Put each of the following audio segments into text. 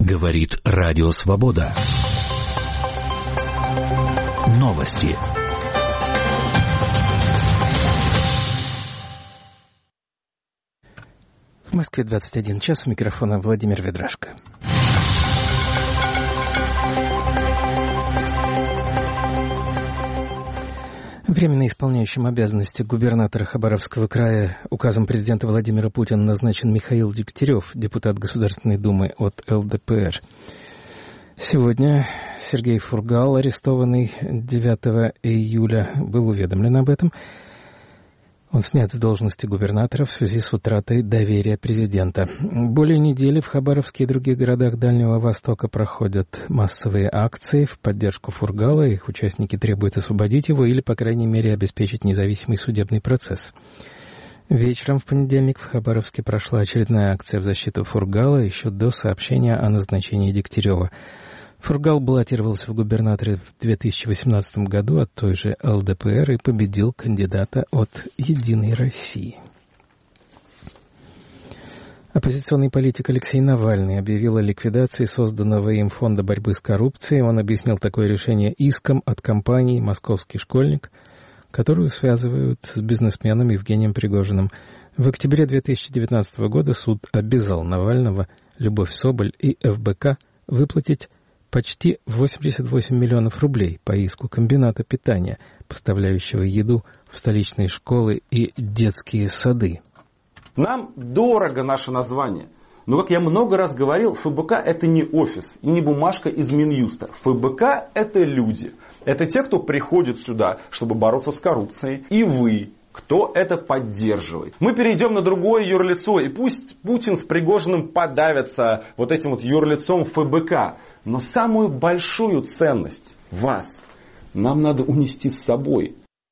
Говорит Радио Свобода. Новости. В Москве 21 час. У микрофона Владимир Ведрашко. Временно исполняющим обязанности губернатора Хабаровского края указом президента Владимира Путина назначен Михаил Дегтярев, депутат Государственной Думы от ЛДПР. Сегодня Сергей Фургал, арестованный 9 июля, был уведомлен об этом. Он снят с должности губернатора в связи с утратой доверия президента. Более недели в Хабаровске и других городах Дальнего Востока проходят массовые акции в поддержку Фургала. Их участники требуют освободить его или, по крайней мере, обеспечить независимый судебный процесс. Вечером в понедельник в Хабаровске прошла очередная акция в защиту Фургала еще до сообщения о назначении Дегтярева. Фургал баллотировался в губернаторы в 2018 году от той же ЛДПР и победил кандидата от «Единой России». Оппозиционный политик Алексей Навальный объявил о ликвидации созданного им фонда борьбы с коррупцией. Он объяснил такое решение иском от компании «Московский школьник», которую связывают с бизнесменом Евгением Пригожиным. В октябре 2019 года суд обязал Навального, Любовь Соболь и ФБК выплатить почти 88 миллионов рублей по иску комбината питания, поставляющего еду в столичные школы и детские сады. Нам дорого наше название. Но, как я много раз говорил, ФБК это не офис и не бумажка из Минюста. ФБК это люди. Это те, кто приходит сюда, чтобы бороться с коррупцией. И вы, кто это поддерживает. Мы перейдем на другое юрлицо. И пусть Путин с Пригожиным подавятся вот этим вот юрлицом ФБК. Но самую большую ценность вас нам надо унести с собой.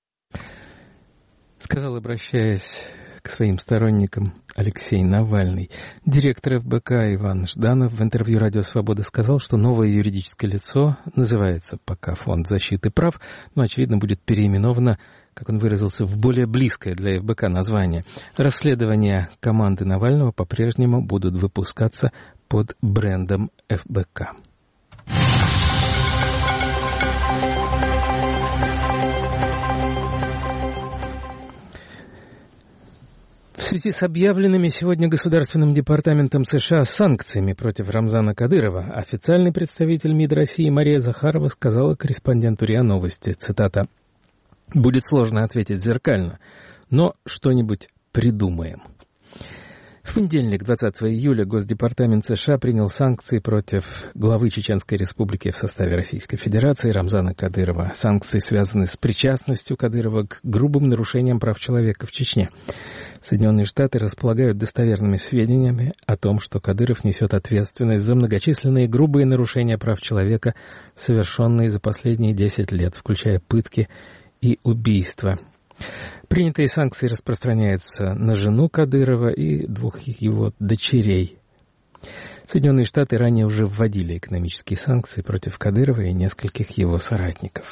Сказал, обращаясь к своим сторонникам, Алексей Навальный. Директор ФБК Иван Жданов в интервью «Радио Свобода» сказал, что новое юридическое лицо называется пока Фонд защиты прав, но, очевидно, будет переименовано, как он выразился, в более близкое для ФБК название. Расследования команды Навального по-прежнему будут выпускаться под брендом ФБК. В связи с объявленными сегодня Государственным департаментом США санкциями против Рамзана Кадырова, официальный представитель МИД России Мария Захарова сказала корреспонденту РИА Новости, цитата, «Будет сложно ответить зеркально, но что-нибудь придумаем». В понедельник, 20 июля, Госдепартамент США принял санкции против главы Чеченской Республики в составе Российской Федерации Рамзана Кадырова. Санкции связаны с причастностью Кадырова к грубым нарушениям прав человека в Чечне. Соединенные Штаты располагают достоверными сведениями о том, что Кадыров несет ответственность за многочисленные грубые нарушения прав человека, совершенные за последние 10 лет, включая пытки и убийства. Принятые санкции распространяются на жену Кадырова и 2 его дочерей. Соединенные Штаты ранее уже вводили экономические санкции против Кадырова и нескольких его соратников.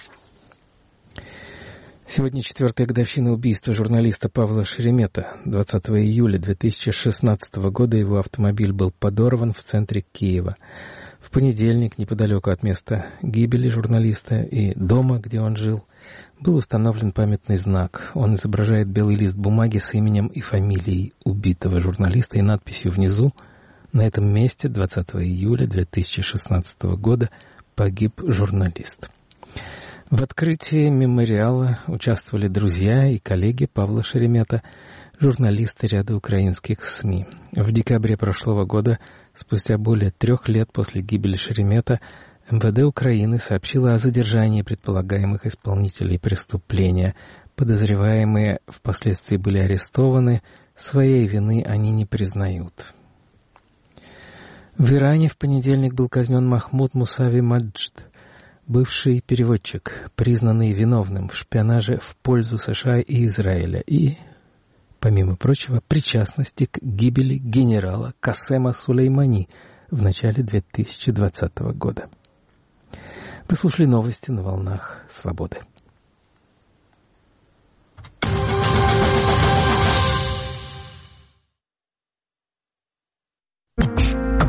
Сегодня 4-я годовщина убийства журналиста Павла Шеремета. 20 июля 2016 года его автомобиль был подорван в центре Киева. В понедельник, неподалеку от места гибели журналиста и дома, где он жил, был установлен памятный знак. Он изображает белый лист бумаги с именем и фамилией убитого журналиста и надписью внизу: «На этом месте 20 июля 2016 года погиб журналист». В открытии мемориала участвовали друзья и коллеги Павла Шеремета, журналисты ряда украинских СМИ. В декабре прошлого года, спустя более 3 лет после гибели Шеремета, МВД Украины сообщило о задержании предполагаемых исполнителей преступления. Подозреваемые впоследствии были арестованы, своей вины они не признают. В Иране в понедельник был казнен Махмуд Мусави Маджд, бывший переводчик, признанный виновным в шпионаже в пользу США и Израиля и, помимо прочего, причастности к гибели генерала Касема Сулеймани в начале 2020 года. Вы слушали новости на волнах Свободы.